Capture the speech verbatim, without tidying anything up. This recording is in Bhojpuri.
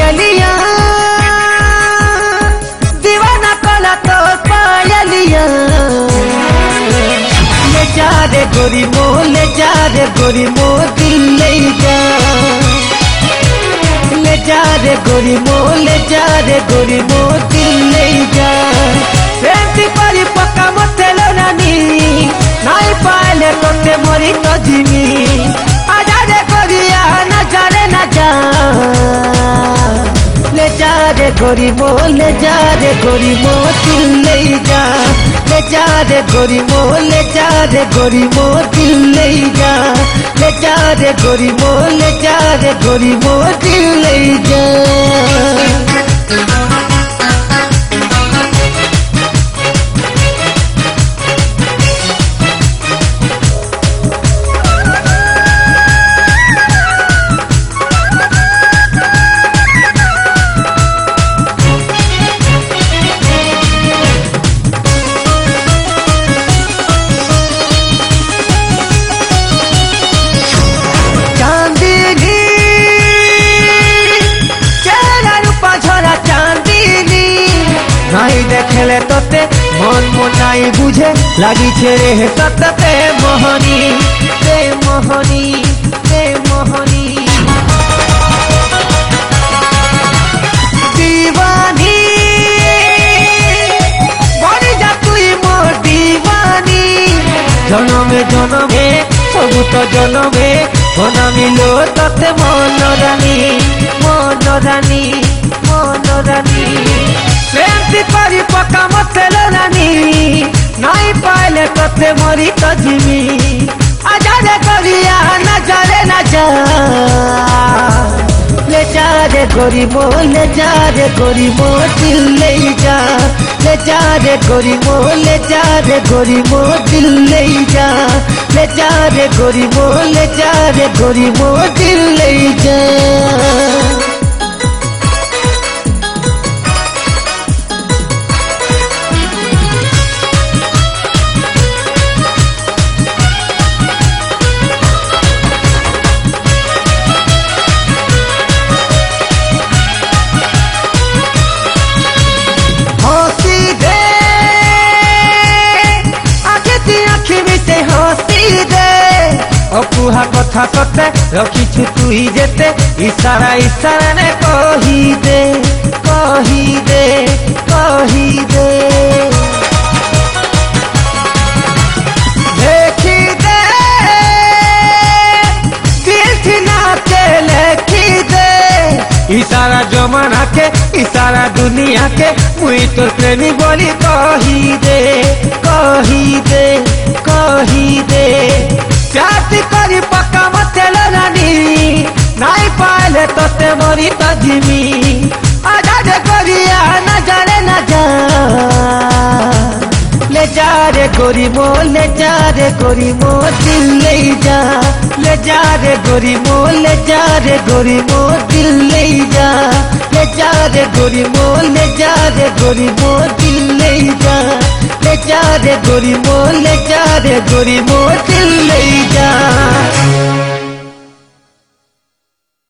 पायलिया दीवाना कला तो पायलिया ले जा रे गोरी मो ले जा रे गोरी मो दिल ले जा ले जा रे गोरी मो ले जा रे गोरी मो दिल ले जा सेंती परी पक्का मते लोनानी नाई पाले तोते मरी तो जिमी आजा रे गोरिया ना जा रे ना जा ले जा रे गोरी मो ले जा रे गोरी मो दिल ले जा ले जा रे गोरी मो ले जा रे गोरी मो दिल ले जा ले जा रे गोरी मो ले जा रे गोरी मो दिल ले जा नाई देखले तोते मन मनाई बुझे लगी छेरे हे तते मोहनी ते मोहनी ते मोहनी दीवानी बड़ी जा तुई मोर दीवानी जनमे जनमे सबु तो जनमे मना मिलो तते मन रानी मन रानी मन रानी सेंती परी पक्का मते लोनानी नाई पाले तोते मरी तो जिमी आजा रे गोरिया ना जा रे ना जा ले जा रे गोरी मो ले जा रे गोरी मो दिल ले जा ले जा रे गोरी मो ले जा रे गोरी मो दिल ले जा ले जा रे गोरी मो ले जा रे गोरी मो दिल ले जा अपुहा कथा सते रखी तुही जेते इशारा इशारा ने कही दे कही दे कही दे देखी दे दिल थिना के लेखी दे इशारा जमाना के इशारा दुनिया के मुई तो प्रेमी बोली कही दे कही दे कही दे जाति करी पक्का मते लोनानी नाई पाले तोते मरी तो जिमी आजा रे गोरिया ना जा रे ना जा ले जा रे गोरी मो ले जा रे गोरी मो दिल ले जा ले जा रे गोरी मो ले जा रे गोरी मो दिल ले जा ले जा रे गोरी मो ले जा रे गोरी मो दिल ले जा ले जा रे गोरी मो ले जा रे गोरी मो दिल ले जा।